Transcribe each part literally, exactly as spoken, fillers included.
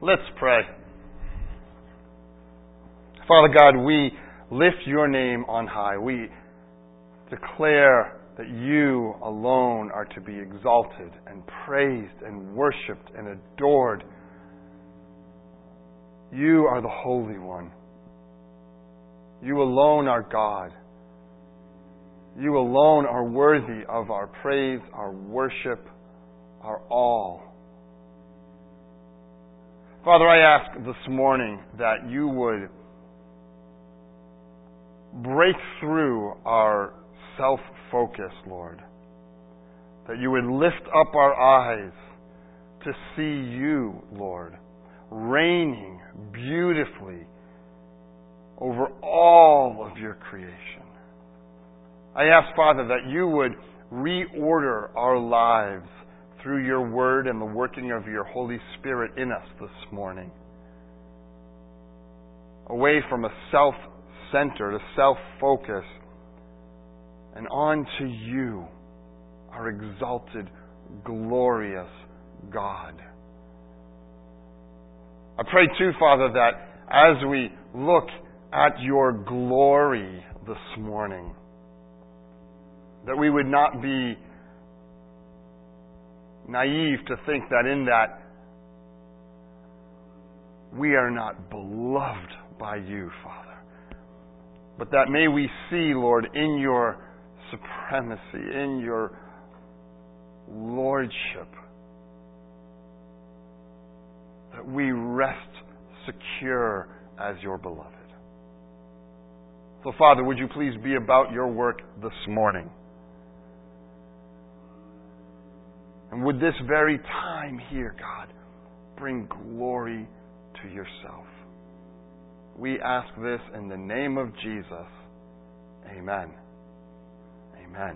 Let's pray. Father God, we lift your name on high. We declare that you alone are to be exalted and praised and worshipped and adored. You are the Holy One. You alone are God. You alone are worthy of our praise, our worship, our all. Father, I ask this morning that you would break through our self-focus, Lord. That you would lift up our eyes to see you, Lord, reigning beautifully over all of your creation. I ask, Father, that you would reorder our lives through your word and the working of your Holy Spirit in us this morning. Away from a self-centered, a self-focus, and on to you, our exalted, glorious God. I pray too, Father, that as we look at your glory this morning, that we would not be naive to think that in that we are not beloved by you, Father. But that may we see, Lord, in your supremacy, in your lordship, that we rest secure as your beloved. So, Father, would you please be about your work this morning? And would this very time here, God, bring glory to yourself? We ask this in the name of Jesus. Amen. Amen.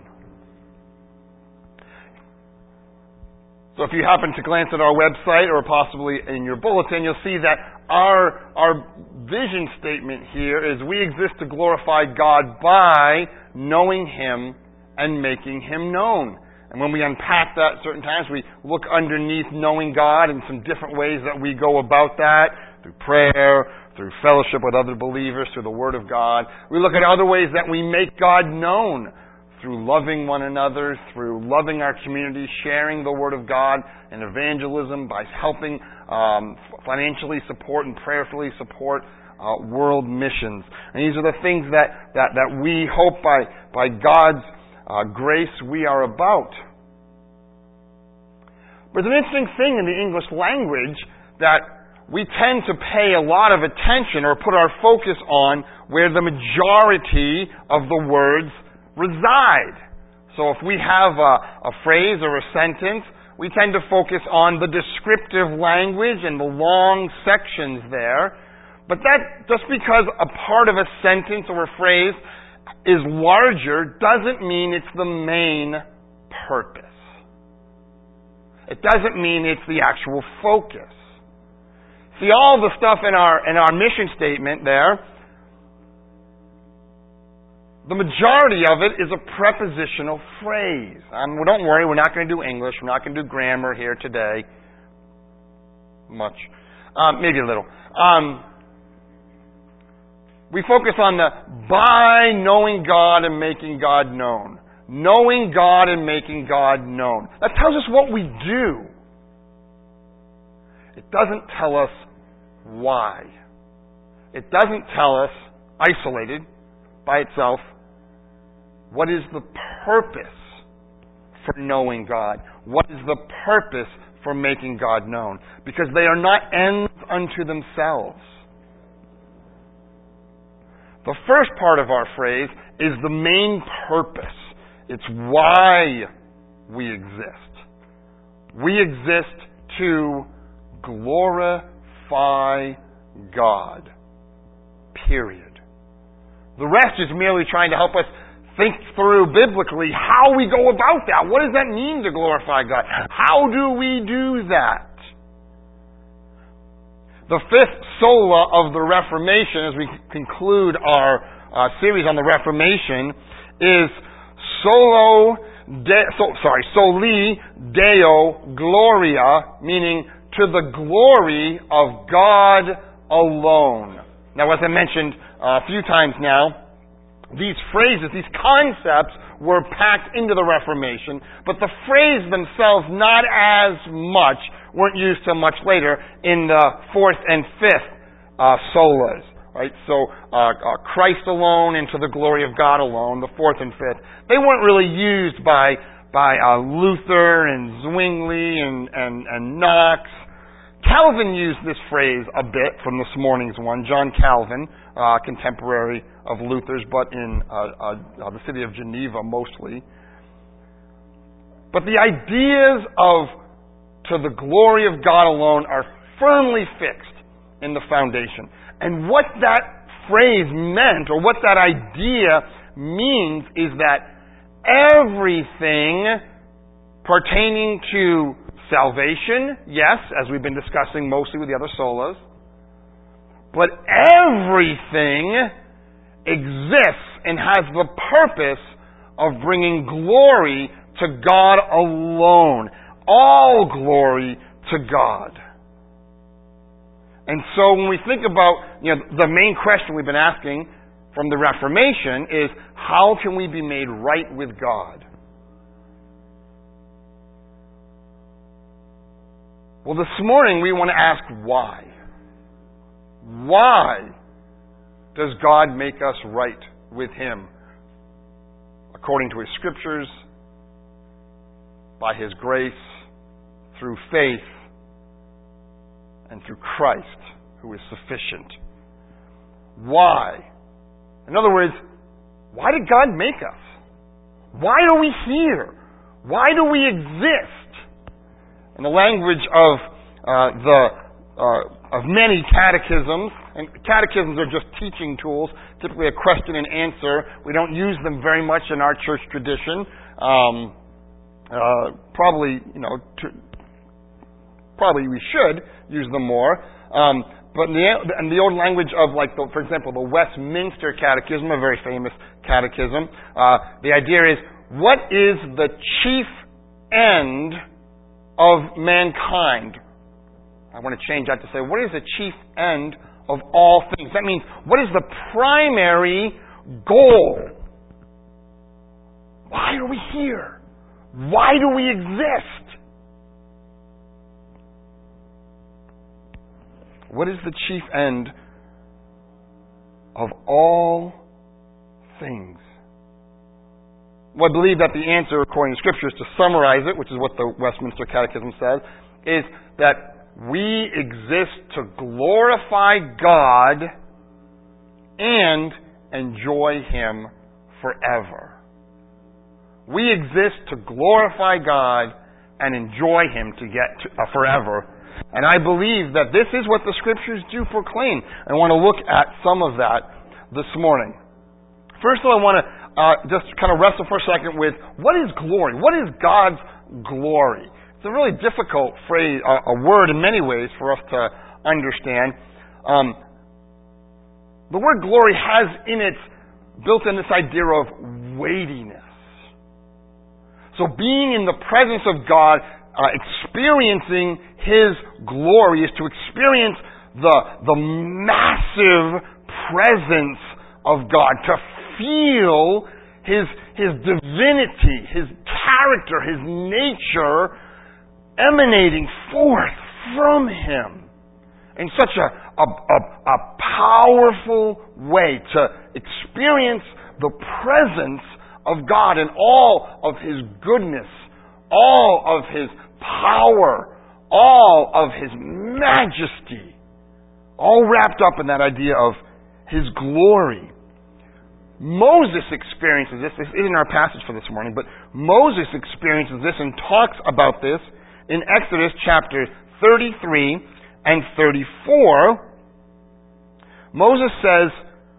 So if you happen to glance at our website or possibly in your bulletin, you'll see that our, our vision statement here is we exist to glorify God by knowing Him and making Him known. And when we unpack that certain times, we look underneath knowing God and some different ways that we go about that, through prayer, through fellowship with other believers, through the Word of God. We look at other ways that we make God known, through loving one another, through loving our community, sharing the Word of God, and evangelism, by helping um, financially support and prayerfully support uh, world missions. And these are the things that, that, that we hope by, by God's Uh, grace we are about. But it's an interesting thing in the English language that we tend to pay a lot of attention or put our focus on where the majority of the words reside. So if we have a, a phrase or a sentence, we tend to focus on the descriptive language and the long sections there. But that, just because a part of a sentence or a phrase is larger doesn't mean it's the main purpose. It doesn't mean it's the actual focus. See, all the stuff in our in our mission statement there, the majority of it is a prepositional phrase. Um, well, don't worry, we're not going to do English. We're not going to do grammar here today. Much. Um, maybe a little. Um, We focus on the by knowing God and making God known. Knowing God and making God known. That tells us what we do. It doesn't tell us why. It doesn't tell us, isolated by itself, what is the purpose for knowing God. What is the purpose for making God known. Because they are not ends unto themselves. The first part of our phrase is the main purpose. It's why we exist. We exist to glorify God. Period. The rest is merely trying to help us think through biblically how we go about that. What does that mean to glorify God? How do we do that? The fifth sola of the Reformation, as we conclude our uh, series on the Reformation, is solo, de, so, sorry, soli deo gloria, meaning to the glory of God alone. Now, as I mentioned uh, a few times now, these phrases, these concepts were packed into the Reformation, but the phrase themselves not as much, weren't used till much later in the fourth and fifth uh, solas. Right? So uh, uh, Christ alone and to the glory of God alone, the fourth and fifth, they weren't really used by by uh, Luther and Zwingli and, and, and Knox. Calvin used this phrase a bit from this morning's one. John Calvin, uh, contemporary of Luther's, but in uh, uh, the city of Geneva mostly. But the ideas of to the glory of God alone are firmly fixed in the foundation. And what that phrase meant, or what that idea means, is that everything pertaining to salvation, yes, as we've been discussing mostly with the other solas, but everything exists and has the purpose of bringing glory to God alone. All glory to God. And so when we think about, you know, the main question we've been asking from the Reformation is, how can we be made right with God? Well, this morning we want to ask why. Why does God make us right with Him? According to His Scriptures, by His grace, through faith, and through Christ, who is sufficient. Why? In other words, why did God make us? Why are we here? Why do we exist? In the language of uh, the uh, of many catechisms, and catechisms are just teaching tools, typically a question and answer. We don't use them very much in our church tradition. Um, uh, probably, you know, to, probably we should use them more. Um, but in the, in the old language of, like, the, for example, the Westminster Catechism, a very famous catechism, uh, the idea is, what is the chief end of mankind? I want to change that to say, what is the chief end of all things? That means, what is the primary goal? Why are we here? Why do we exist? What is the chief end of all things? Well, I believe that the answer, according to Scripture, is to summarize it, which is what the Westminster Catechism says, is that we exist to glorify God and enjoy Him forever. We exist to glorify God and enjoy Him to get to, uh, forever. And I believe that this is what the Scriptures do proclaim. I want to look at some of that this morning. First of all, I want to uh, just kind of wrestle for a second with, what is glory? What is God's glory? It's a really difficult phrase, a, a word in many ways for us to understand. Um, the word glory has in it, built in this idea of weightiness. So being in the presence of God, uh, experiencing His glory, is to experience the, the massive presence of God, to feel His, His divinity, His character, His nature emanating forth from Him in such a, a, a, a powerful way, to experience the presence of God and all of His goodness, all of His power, all of His majesty, all wrapped up in that idea of His glory. Moses experiences this. This isn't our passage for this morning, but Moses experiences this and talks about this in Exodus chapter thirty-three and thirty-four. Moses says,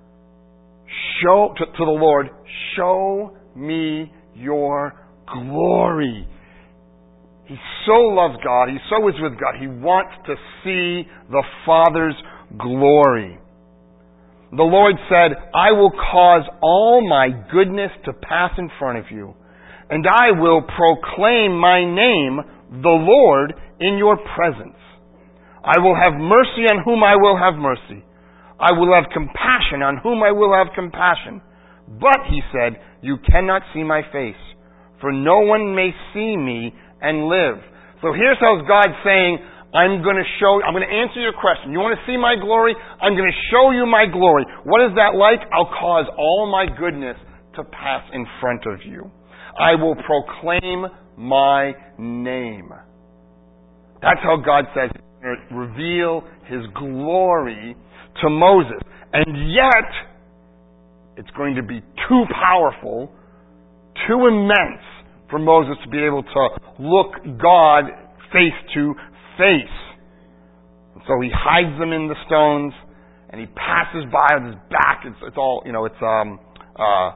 "Show to, to the Lord, show me your glory." He so loves God. He so is with God. He wants to see the Father's glory. The Lord said, "I will cause all my goodness to pass in front of you, and I will proclaim my name, the Lord, in your presence. I will have mercy on whom I will have mercy. I will have compassion on whom I will have compassion. But, he said, you cannot see my face, for no one may see me and live. So here's how God saying, I'm going to show, I'm going to answer your question. You want to see my glory? I'm going to show you my glory. What is that like? I'll cause all my goodness to pass in front of you. I will proclaim my name. That's how God says He's going to reveal His glory to Moses. And yet, it's going to be too powerful, too immense for Moses to be able to look God face to face. And so he hides them in the stones, and he passes by on his back. It's, it's all, you know, it's um, uh,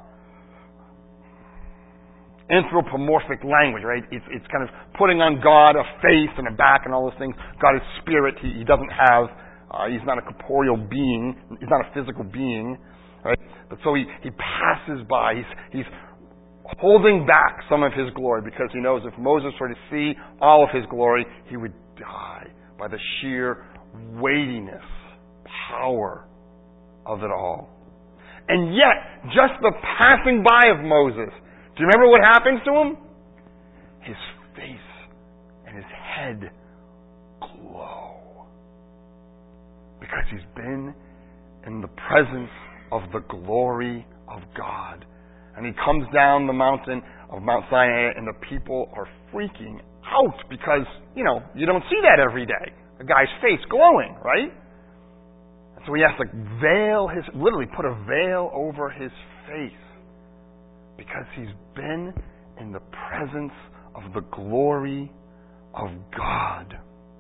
anthropomorphic language, right? It's, it's kind of putting on God a face and a back and all those things. God is spirit. He, he doesn't have, uh, he's not a corporeal being. He's not a physical being, right? But so he, he passes by. He's, he's holding back some of his glory because he knows if Moses were to see all of his glory, he would die by the sheer weightiness, power of it all. And yet, just the passing by of Moses, do you remember what happens to him? His face and his head glow. Because he's been in the presence of the glory of God. And he comes down the mountain of Mount Sinai, and the people are freaking out because, you know, you don't see that every day. A guy's face glowing, right? And so he has to veil his, literally put a veil over his face because he's been in the presence of the glory of God.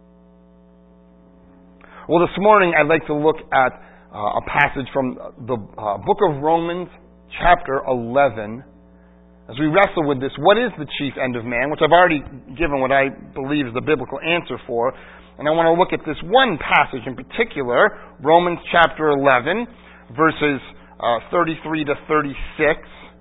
Well, this morning I'd like to look at uh, a passage from the uh, book of Romans, chapter eleven, as we wrestle with this, what is the chief end of man, which I've already given what I believe is the biblical answer for. And I want to look at this one passage in particular, Romans chapter eleven, verses uh, thirty-three to thirty-six.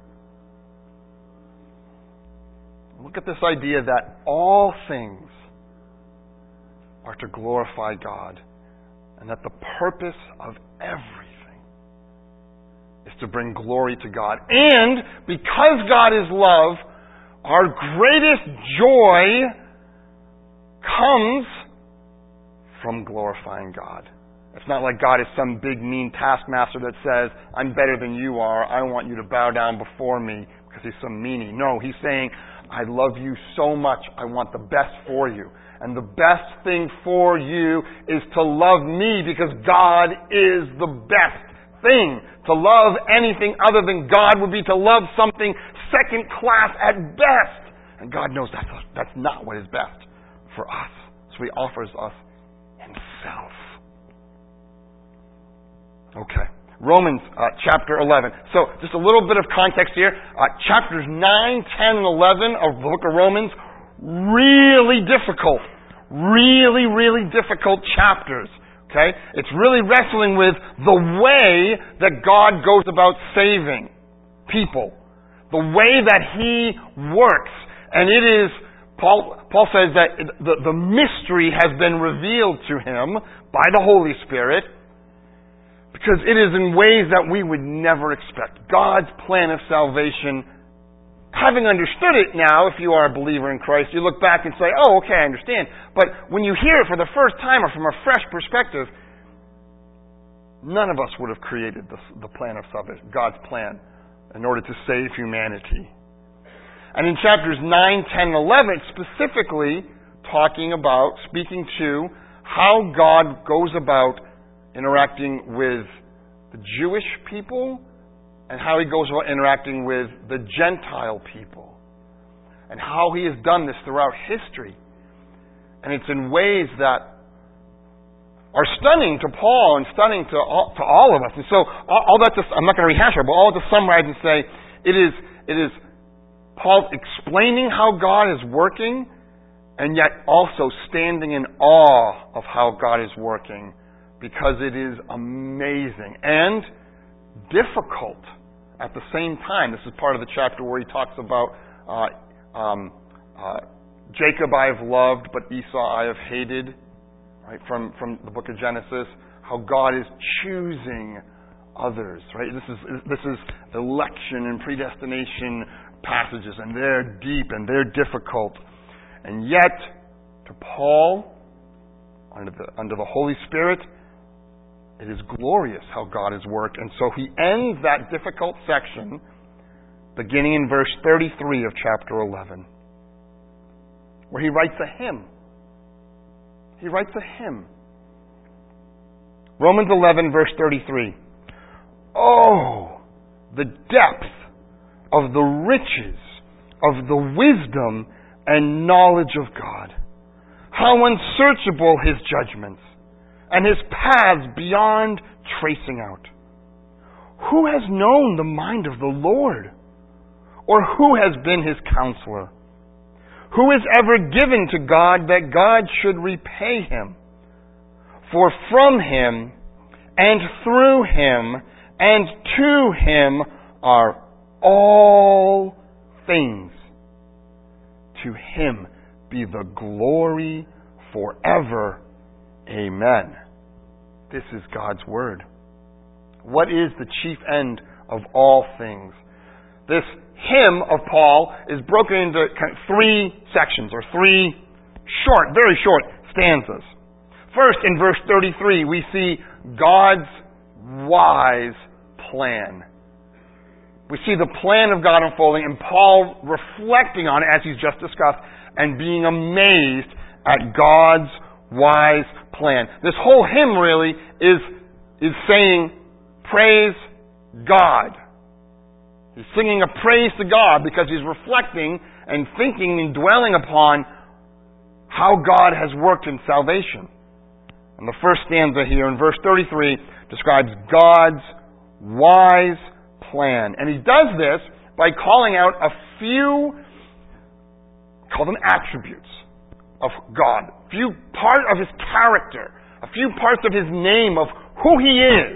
Look at this idea that all things are to glorify God, and that the purpose of everything is to bring glory to God. And because God is love, our greatest joy comes from glorifying God. It's not like God is some big mean taskmaster that says, I'm better than you are, I want you to bow down before me because he's some meanie. No, he's saying, I love you so much, I want the best for you. And the best thing for you is to love me because God is the best thing. To love anything other than God would be to love something second class at best. And God knows that's, that's not what is best for us. So He offers us Himself. Okay. Romans uh, chapter eleven. So just a little bit of context here. Uh, chapters nine, ten, and eleven of the book of Romans, really difficult. Really, really difficult chapters. Okay? It's really wrestling with the way that God goes about saving people. The way that He works. And it is, Paul, Paul says that the, the mystery has been revealed to him by the Holy Spirit because it is in ways that we would never expect. God's plan of salvation, having understood it now, if you are a believer in Christ, you look back and say, oh, okay, I understand. But when you hear it for the first time or from a fresh perspective, none of us would have created the, the plan of salvation, God's plan, in order to save humanity. And in chapters nine, ten, and eleven, it's specifically talking about, speaking to, how God goes about interacting with the Jewish people and how He goes about interacting with the Gentile people. And how He has done this throughout history. And it's in ways that are stunning to Paul and stunning to all, to all of us. And so, all, all that to, I'm not going to rehash it, but all to summarize and say, it is, it is Paul explaining how God is working, and yet also standing in awe of how God is working, because it is amazing and difficult at the same time. This is part of the chapter where he talks about uh, um, uh, Jacob I have loved, but Esau I have hated. right? From from the book of Genesis, how God is choosing others, right? This is this is election and predestination passages, and they're deep and they're difficult. And yet, to Paul, under the under the Holy Spirit, it is glorious how God has worked. And so he ends that difficult section beginning in verse thirty-three of chapter eleven, where he writes a hymn. He writes a hymn. Romans eleven, verse thirty-three. Oh, the depth of the riches of the wisdom and knowledge of God. How unsearchable His judgments, and His paths beyond tracing out. Who has known the mind of the Lord? Or who has been His counselor? Who is ever given to God that God should repay him? For from Him, and through Him, and to Him are all things. To Him be the glory forever. Amen. This is God's Word. What is the chief end of all things? This hymn of Paul is broken into kind of three sections, or three short, very short stanzas. First, in verse thirty-three, we see God's wise plan. We see the plan of God unfolding, and Paul reflecting on it, as he's just discussed, and being amazed at God's wise plan. This whole hymn really is, is saying, praise God. He's singing a praise to God because he's reflecting and thinking and dwelling upon how God has worked in salvation. And the first stanza here in verse thirty-three describes God's wise plan. And he does this by calling out a few, call them attributes of God. A few parts of His character. A few parts of His name, of who He is.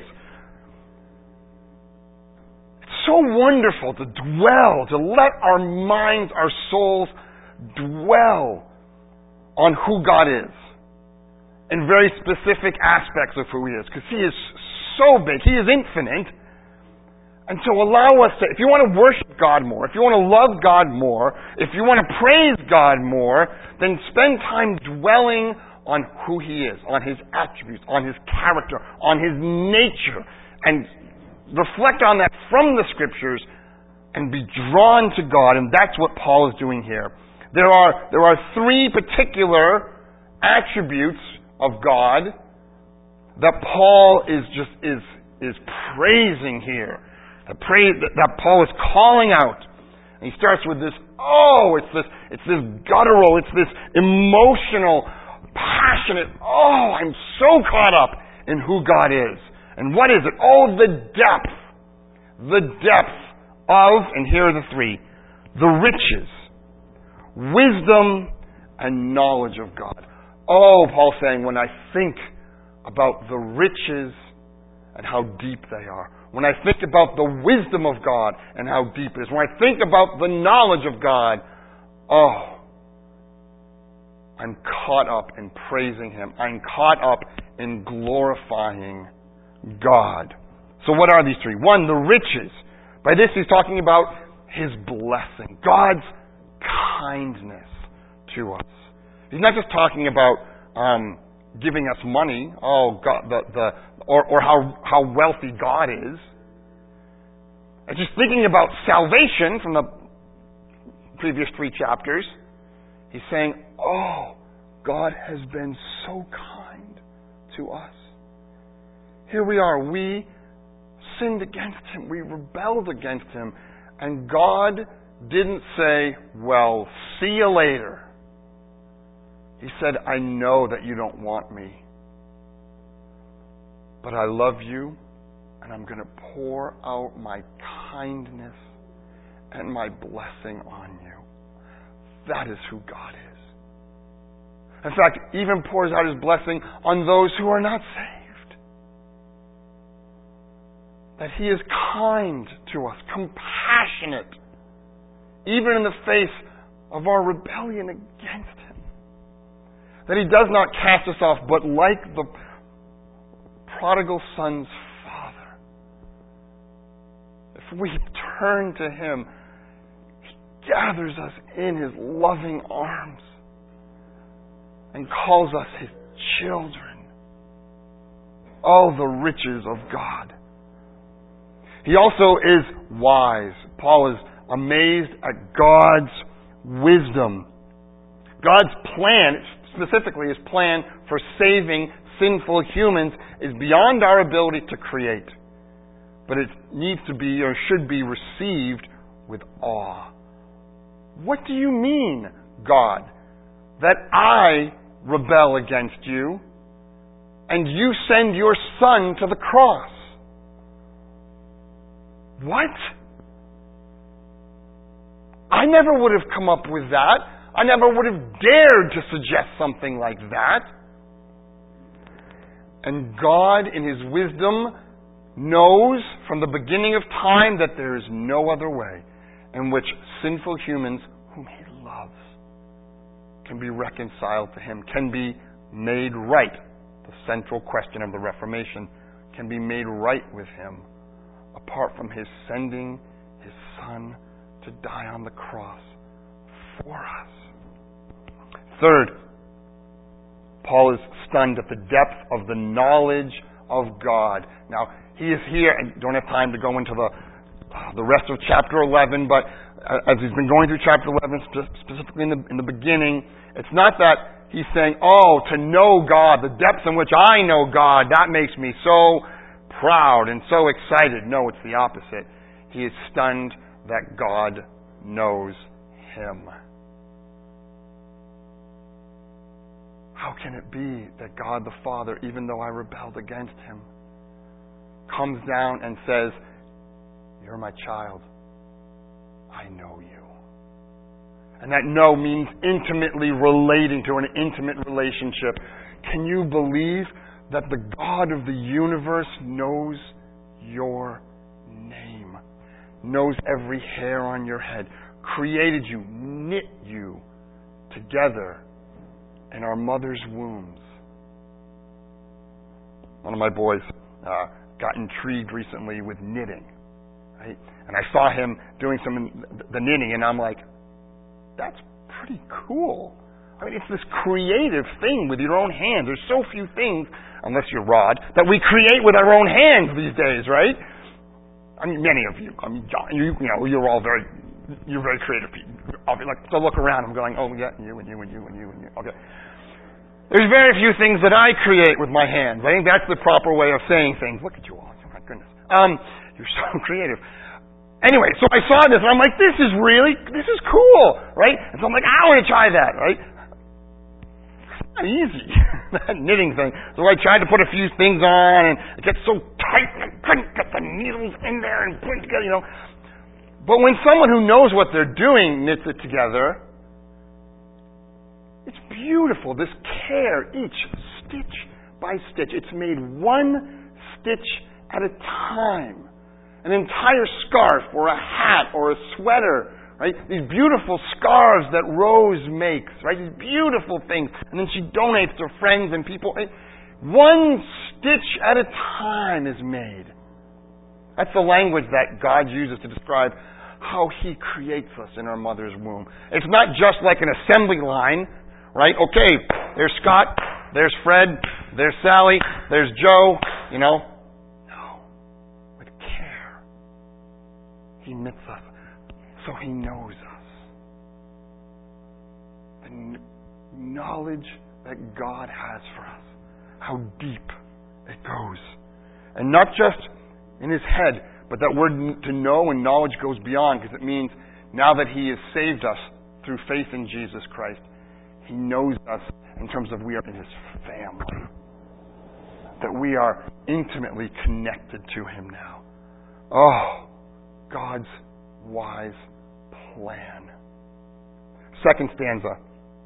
It's so wonderful to dwell, to let our minds, our souls dwell on who God is. In very specific aspects of who He is. Because He is so big. He is infinite. And so allow us to, if you want to worship God more, if you want to love God more, if you want to praise God more, then spend time dwelling on who He is, on His attributes, on His character, on His nature, and reflect on that from the Scriptures and be drawn to God. And that's what Paul is doing here. There are, there are three particular attributes of God that Paul is just, is, is praising here. That, praise, that Paul is calling out. And he starts with this, oh, it's this, it's this guttural, it's this emotional, passionate, oh, I'm so caught up in who God is. And what is it? Oh, the depth. The depth of, and here are the three, the riches, wisdom, and knowledge of God. Oh, Paul's saying, when I think about the riches and how deep they are, when I think about the wisdom of God and how deep it is, when I think about the knowledge of God, oh, I'm caught up in praising Him. I'm caught up in glorifying God. So what are these three? One, the riches. By this he's talking about His blessing, God's kindness to us. He's not just talking about um, giving us money, oh, God, the, the, or, or how, how wealthy God is. And just thinking about salvation from the previous three chapters, he's saying, oh, God has been so kind to us. Here we are. We sinned against Him. We rebelled against Him. And God didn't say, well, see you later. He said, I know that you don't want me, but I love you, and I'm going to pour out my kindness and my blessing on you. That is who God is. In fact, even pours out His blessing on those who are not saved. That He is kind to us, compassionate, even in the face of our rebellion against Him. That He does not cast us off, but like the prodigal son's father, if we turn to Him, He gathers us in His loving arms and calls us His children. Oh, the riches of God. He also is wise. Paul is amazed at God's wisdom. God's plan, specifically His plan for saving sinful humans, is beyond our ability to create. But it needs to be, or should be, received with awe. What do you mean, God, that I rebel against you and you send your Son to the cross? What? I never would have come up with that. I never would have dared to suggest something like that. And God, in His wisdom, knows from the beginning of time that there is no other way in which sinful humans whom He loves can be reconciled to Him, can be made right. The central question of the Reformation, can be made right with Him apart from His sending His Son to die on the cross for us. Third, Paul is stunned at the depth of the knowledge of God. Now, he is here, and don't have time to go into the the rest of chapter eleven, but as he's been going through chapter eleven, specifically in the, in the beginning, it's not that he's saying, oh, to know God, the depths in which I know God, that makes me so proud and so excited. No, it's the opposite. He is stunned that God knows him. How can it be that God the Father, even though I rebelled against Him, comes down and says, you're my child. I know you. And that know means intimately relating to an intimate relationship. Can you believe that the God of the universe knows your name, knows every hair on your head, created you, knit you together in our mother's wombs? One of my boys uh, got intrigued recently with knitting, right? And I saw him doing some the knitting, and I'm like, that's pretty cool. I mean, it's this creative thing with your own hands. There's so few things, unless you're Rod, that we create with our own hands these days, right? I mean, many of you. I mean, you, you know, you're all very, you're very creative people. I'll be like, so look around, I'm going, oh yeah, you and you and you and you and you. Okay. There's very few things that I create with my hands. I think that's the proper way of saying things. Look at you all. Oh my goodness. Um, you're so creative. Anyway, so I saw this and I'm like, this is really, this is cool, right? And so I'm like, I want to try that, right? It's not easy, that knitting thing. So I tried to put a few things on and it gets so tight and I couldn't get the needles in there and put it together, you know. But when someone who knows what they're doing knits it together, it's beautiful. This care, each stitch by stitch. It's made one stitch at a time. An entire scarf or a hat or a sweater, right? These beautiful scarves that Rose makes, right? These beautiful things. And then she donates to friends and people. One stitch at a time is made. That's the language that God uses to describe how He creates us in our mother's womb. It's not just like an assembly line, right? Okay, there's Scott, there's Fred, there's Sally, there's Joe, you know. No. With care. He knits us so He knows us. The n- knowledge that God has for us. How deep it goes. And not just in His head, but that word to know and knowledge goes beyond, because it means now that He has saved us through faith in Jesus Christ, He knows us in terms of we are in His family. That we are intimately connected to Him now. Oh, God's wise plan. Second stanza.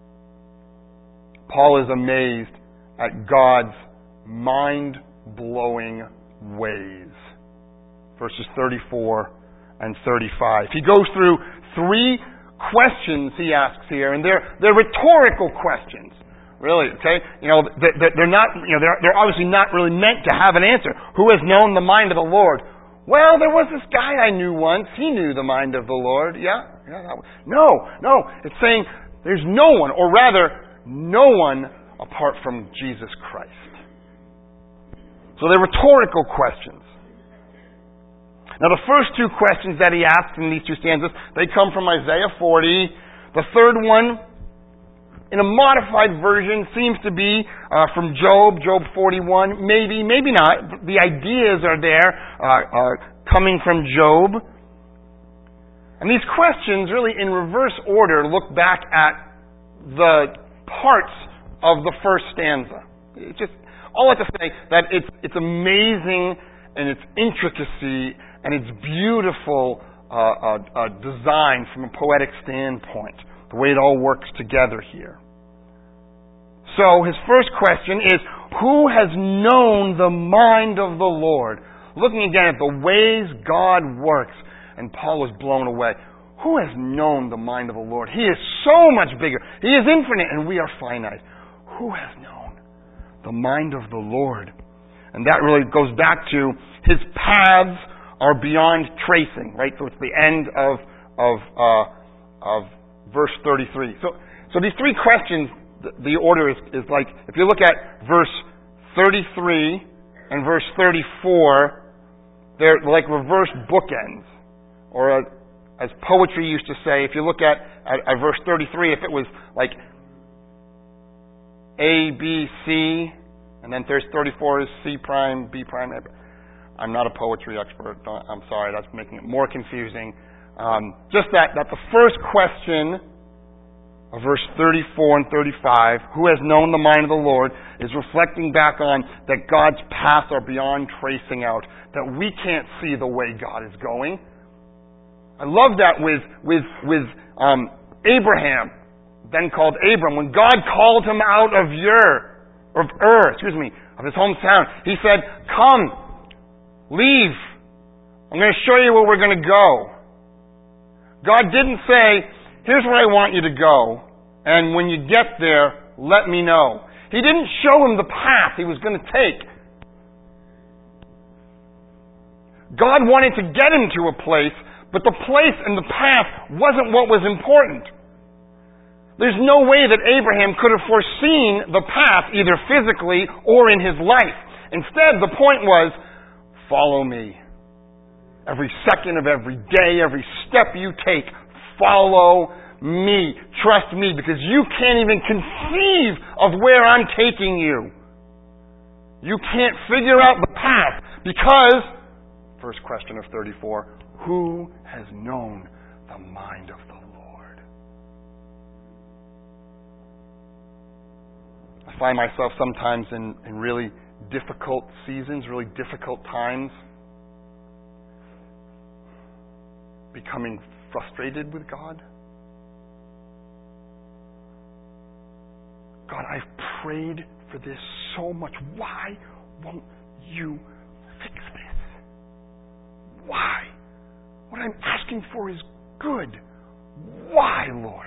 Paul is amazed at God's mind-blowing ways. Verses thirty-four and thirty-five. He goes through three questions he asks here, and they're, they're rhetorical questions, Really, okay? You know, they're not, you know, they're, they're obviously not really meant to have an answer. Who has known the mind of the Lord? Well, there was this guy I knew once. He knew the mind of the Lord. Yeah? yeah that was. No, no. It's saying there's no one, or rather, no one apart from Jesus Christ. So they're rhetorical questions. Now, the first two questions that he asks in these two stanzas, they come from Isaiah forty. The third one, in a modified version, seems to be uh, from Job, Job forty-one. Maybe, maybe not. The ideas are there, uh, uh, coming from Job. And these questions, really in reverse order, look back at the parts of the first stanza. It's just, all I have to say, that it's, it's amazing in its intricacy and its beautiful uh, uh, uh, design from a poetic standpoint. The way it all works together here. So his first question is, who has known the mind of the Lord? Looking again at the ways God works. And Paul was blown away. Who has known the mind of the Lord? He is so much bigger. He is infinite and we are finite. Who has known the mind of the Lord? And that really goes back to his paths are beyond tracing, right? So it's the end of, of, uh, of verse thirty-three. So, so these three questions, the, the order is, is like, if you look at verse thirty-three and verse thirty-four, they're like reverse bookends. Or uh, as poetry used to say, if you look at, at, at verse thirty-three, if it was like A, B, C, and then there's thirty-four is C prime, B prime. I'm not a poetry expert. I'm sorry, that's making it more confusing. Um, just that, that the first question of verse thirty-four and thirty-five, who has known the mind of the Lord, is reflecting back on that God's paths are beyond tracing out, that we can't see the way God is going. I love that with, with, with um, Abraham, then called Abram. When God called him out of Ur, of Ur, excuse me, of his hometown, he said, come, leave. I'm going to show you where we're going to go. God didn't say, here's where I want you to go, and when you get there, let me know. He didn't show him the path he was going to take. God wanted to get him to a place, but the place and the path wasn't what was important. There's no way that Abraham could have foreseen the path, either physically or in his life. Instead, the point was, follow me. Every second of every day, every step you take, follow me. Trust me, because you can't even conceive of where I'm taking you. You can't figure out the path because, first question of thirty-four, who has known the mind of the Lord? I find myself sometimes in, in really difficult seasons, really difficult times, becoming frustrated with God. God, I've prayed for this so much. Why won't you fix this? Why? What I'm asking for is good. Why, Lord?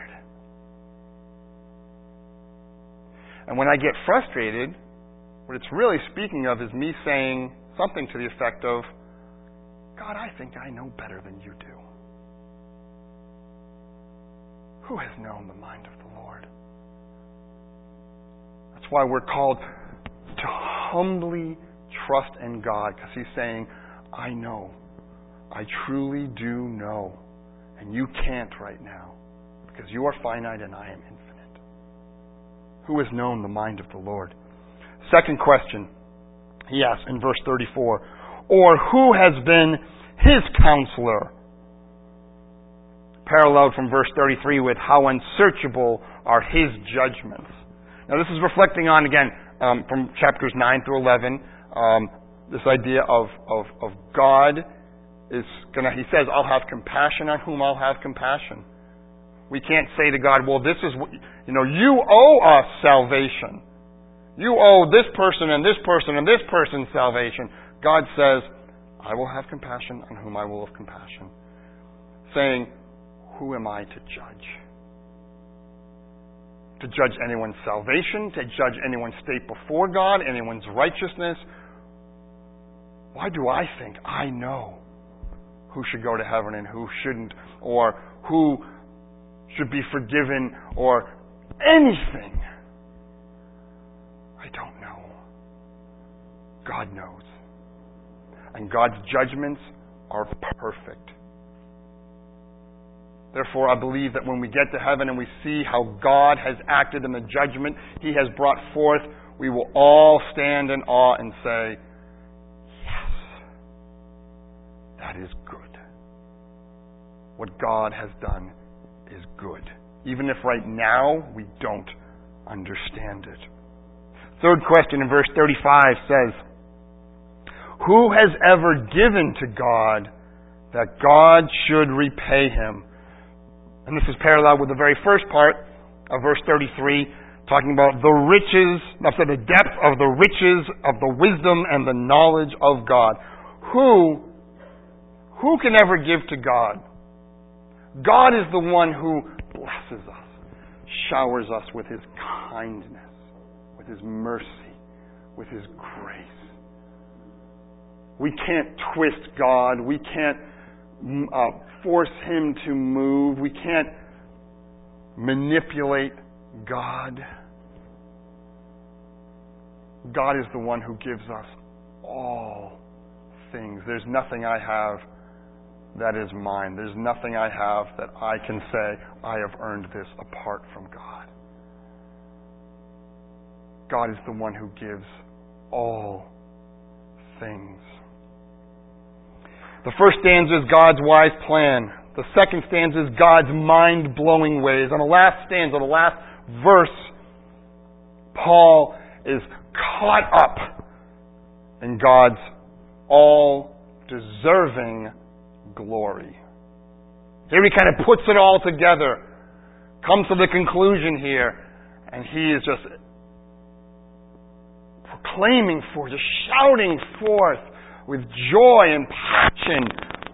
And when I get frustrated, what it's really speaking of is me saying something to the effect of, God, I think I know better than you do. Who has known the mind of the Lord? That's why we're called to humbly trust in God, because He's saying, I know. I truly do know. And you can't right now, because you are finite and I am infinite. Who has known the mind of the Lord? Second question he asks in verse thirty-four. Or who has been his counselor? Paralleled from verse thirty-three with how unsearchable are his judgments. Now this is reflecting on, again, um, from chapters nine through eleven, um, this idea of, of, of God is going to, he says, I'll have compassion on whom I'll have compassion. We can't say to God, well, this is what, you know, you owe us salvation. You owe this person and this person and this person salvation. God says, I will have compassion on whom I will have compassion. Saying, who am I to judge? to judge anyone's salvation, to judge anyone's state before God, anyone's righteousness. Why do I think I know who should go to heaven and who shouldn't, or who should be forgiven, or anything? I don't know. God knows. And God's judgments are perfect. Therefore, I believe that when we get to heaven and we see how God has acted in the judgment He has brought forth, we will all stand in awe and say, yes, that is good. What God has done is good, even if right now we don't understand it. Third question in verse thirty-five says, who has ever given to God that God should repay him? And this is parallel with the very first part of verse thirty-three, talking about the riches, that's the depth of the riches of the wisdom and the knowledge of God. Who, who can ever give to God? God is the one who blesses us, showers us with His kindness, with His mercy, with His grace. We can't twist God. We can't uh, force Him to move. We can't manipulate God. God is the one who gives us all things. There's nothing I have that is mine. There's nothing I have that I can say, I have earned this apart from God. God is the one who gives all things. The first stanza is God's wise plan. The second stanza is God's mind-blowing ways. And the last stanza, the last verse, Paul is caught up in God's all-deserving glory. Here he kind of puts it all together, comes to the conclusion here, and he is just proclaiming forth, just shouting forth with joy and passion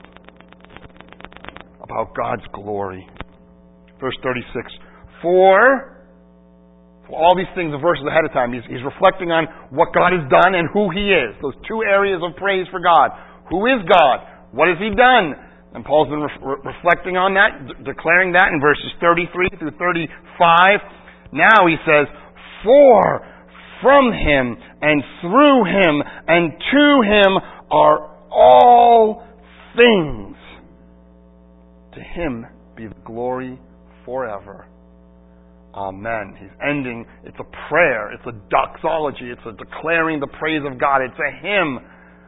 about God's glory. Verse thirty-six, for, for all these things, the verses ahead of time, he's, he's reflecting on what God has done and who He is. Those two areas of praise for God. Who is God? What has He done? And Paul's been re- reflecting on that, d- declaring that in verses thirty-three through thirty-five. Now he says, for from Him and through Him and to Him are all things. To Him be the glory forever. Amen. He's ending, it's a prayer, it's a doxology, it's a declaring the praise of God. It's a hymn.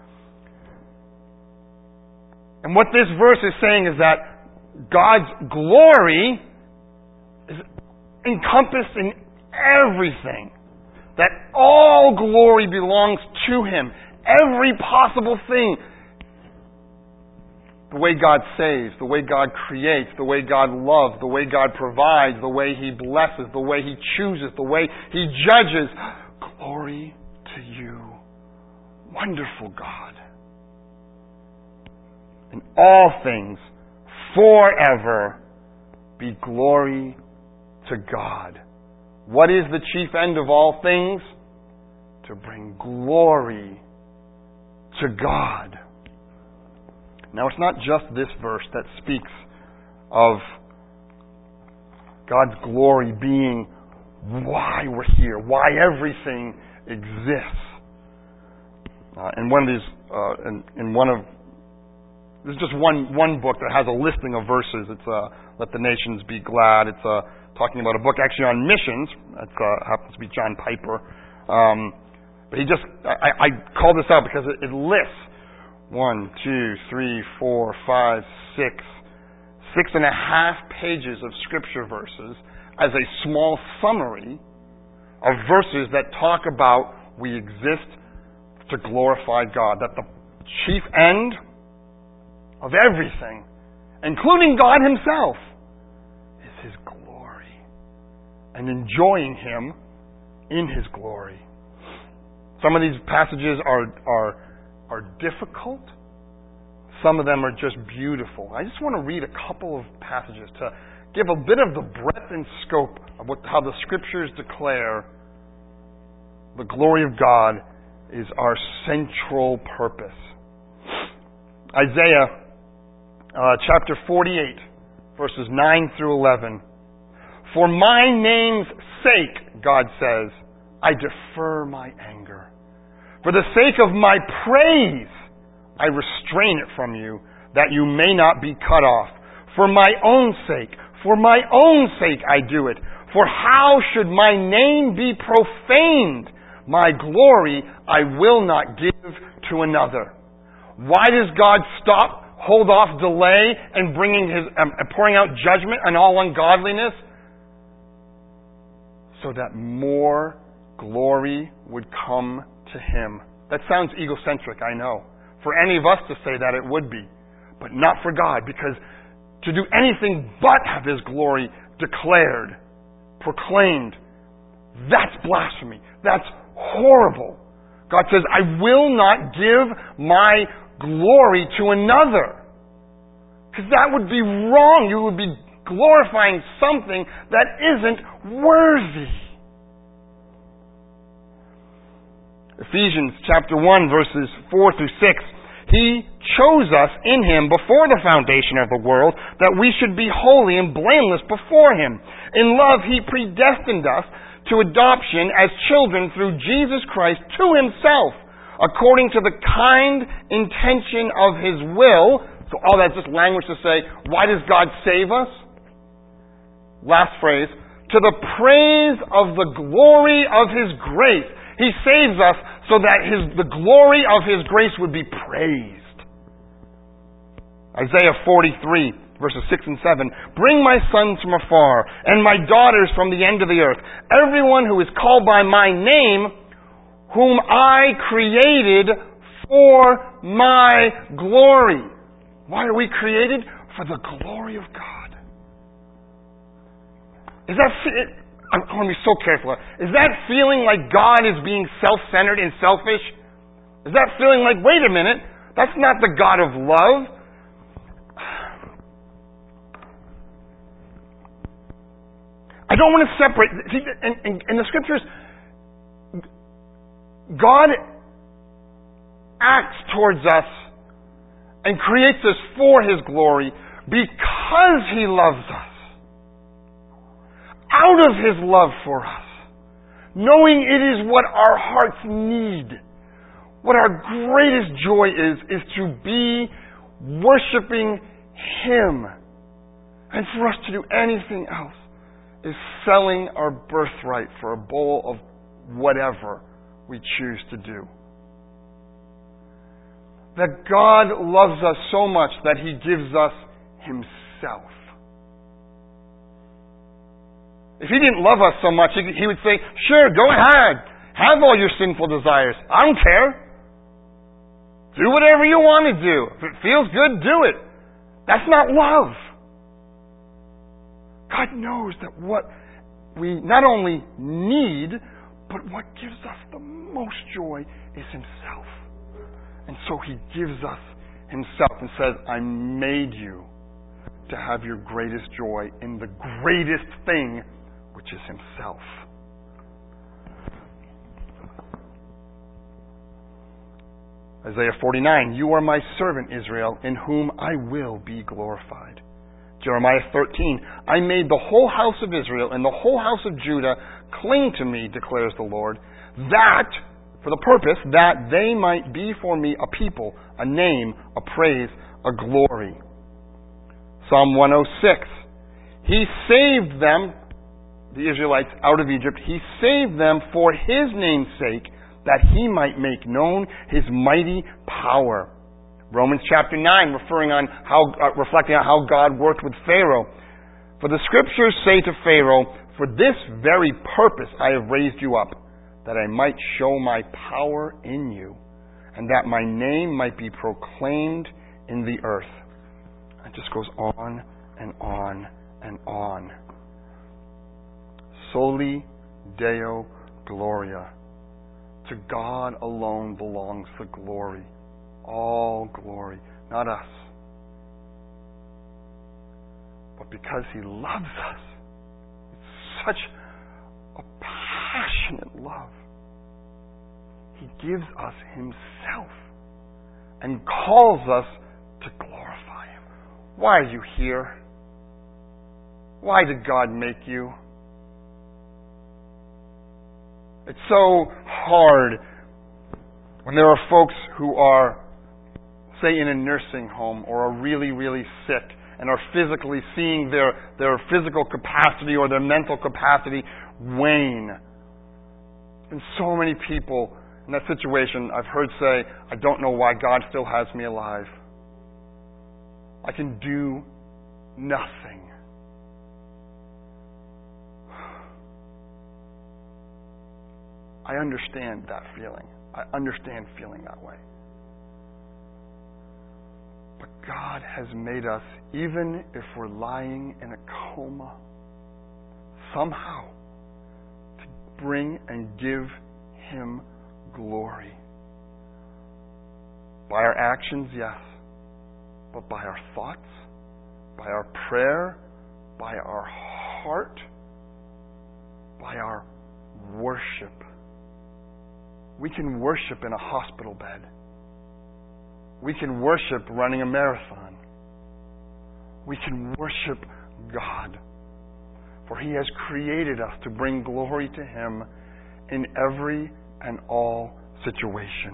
And what this verse is saying is that God's glory is encompassed in everything. That all glory belongs to Him. Every possible thing. The way God saves, the way God creates, the way God loves, the way God provides, the way He blesses, the way He chooses, the way He judges. Glory to You, wonderful God. In all things, forever, be glory to God. What is the chief end of all things? To bring glory to God. Now, it's not just this verse that speaks of God's glory being why we're here, why everything exists. Uh, in one of these, uh, in, in one of, there's just one one book that has a listing of verses. It's uh, "Let the Nations Be Glad." It's uh, talking about a book actually on missions. That uh, happens to be John Piper. Um, but he just, I, I call this out because it, it lists one, two, three, four, five, six, six and a half pages of scripture verses as a small summary of verses that talk about we exist to glorify God. That the chief end of everything, including God Himself, is His glory. And enjoying Him in His glory. Some of these passages are, are, are difficult. Some of them are just beautiful. I just want to read a couple of passages to give a bit of the breadth and scope of what, how the Scriptures declare the glory of God is our central purpose. Isaiah uh, chapter forty-eight, verses nine through eleven. For my name's sake, God says, I defer my anger. For the sake of my praise, I restrain it from you, that you may not be cut off. For my own sake, for my own sake I do it. For how should my name be profaned? My glory I will not give to another. Why does God stop, hold off, delay, and bringing his, um, pouring out judgment on all ungodliness? So that more glory would come to Him. That sounds egocentric, I know. For any of us to say that, it would be. But not for God, because to do anything but have His glory declared, proclaimed, that's blasphemy. That's horrible. God says, I will not give my glory to another. Because that would be wrong. You would be glorifying something that isn't worthy. Ephesians chapter one, verses four through six. He chose us in Him before the foundation of the world, that we should be holy and blameless before Him. In love, He predestined us to adoption as children through Jesus Christ to Himself, according to the kind intention of His will. So all that's just language to say, why does God save us? Last phrase, to the praise of the glory of His grace. He saves us so that his, the glory of His grace would be praised. Isaiah forty-three, verses six and seven. Bring my sons from afar, and my daughters from the end of the earth. Everyone who is called by my name, whom I created for my glory. Why are we created? For the glory of God. Is that... I want to be so careful. Is that feeling like God is being self-centered and selfish? Is that feeling like, wait a minute, that's not the God of love? I don't want to separate. See, in, in, in the Scriptures, God acts towards us and creates us for His glory because He loves us. Out of His love for us, knowing it is what our hearts need. What our greatest joy is, is to be worshiping Him. And for us to do anything else is selling our birthright for a bowl of whatever we choose to do. That God loves us so much that He gives us Himself. If He didn't love us so much, He would say, sure, go ahead. Have all your sinful desires. I don't care. Do whatever you want to do. If it feels good, do it. That's not love. God knows that what we not only need, but what gives us the most joy is Himself. And so He gives us Himself and says, I made you to have your greatest joy in the greatest thing, which is Himself. Isaiah forty-nine, you are my servant Israel, in whom I will be glorified. Jeremiah thirteen, I made the whole house of Israel and the whole house of Judah cling to me, declares the Lord, that, for the purpose, that they might be for me a people, a name, a praise, a glory. Psalm one oh six, He saved them, the Israelites, out of Egypt. He saved them for His name's sake, that He might make known His mighty power. Romans chapter nine, referring on how, uh, reflecting on how God worked with Pharaoh. For the Scriptures say to Pharaoh, for this very purpose I have raised you up, that I might show my power in you, and that my name might be proclaimed in the earth. It just goes on and on and on. Soli Deo Gloria. To God alone belongs the glory. All glory. Not us. but because He loves us. It's such a passionate love. He gives us Himself and calls us to glorify Him. Why are you here? Why did God make you? It's so hard when there are folks who are, say, in a nursing home or are really, really sick and are physically seeing their, their physical capacity or their mental capacity wane. And so many people in that situation I've heard say, I don't know why God still has me alive. I can do nothing. I understand that feeling. I understand feeling that way. But God has made us, even if we're lying in a coma, somehow to bring and give Him glory. By our actions, yes, but by our thoughts, by our prayer, by our heart, by our worship. We can worship in a hospital bed. We can worship running a marathon. We can worship God. For He has created us to bring glory to Him in every and all situation.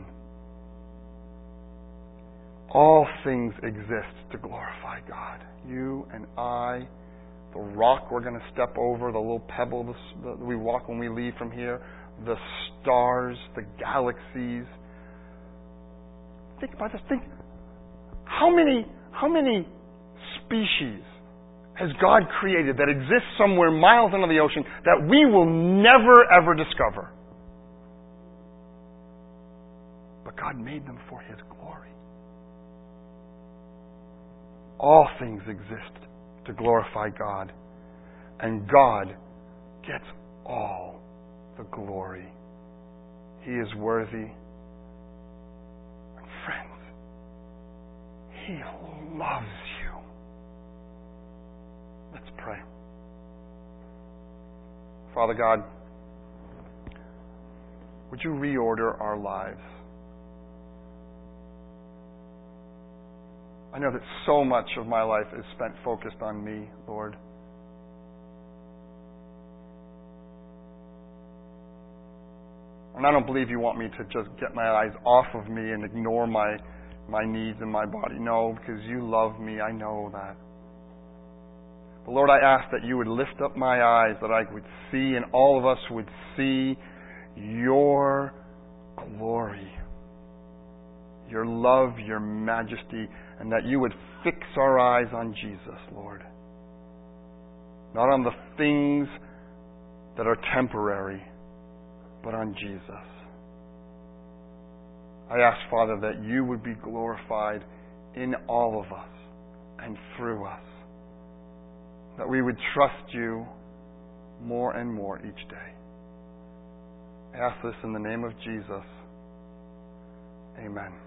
All things exist to glorify God. You and I, the rock we're going to step over, the little pebble that we walk when we leave from here, the stars, the galaxies. Think about this. Think how many how many species has God created that exist somewhere miles under the ocean that we will never ever discover? But God made them for His glory. All things exist to glorify God, and God gets all the glory. He is worthy. And friends, He loves you. Let's pray. Father God, would you reorder our lives? I know that so much of my life is spent focused on me, Lord. And I don't believe you want me to just get my eyes off of me and ignore my my needs in my body. No, because you love me. I know that. But Lord, I ask that you would lift up my eyes, that I would see, and all of us would see your glory, your love, your majesty, and that you would fix our eyes on Jesus, Lord. Not on the things that are temporary, but on Jesus. I ask, Father, that you would be glorified in all of us and through us. That we would trust you more and more each day. I ask this in the name of Jesus. Amen.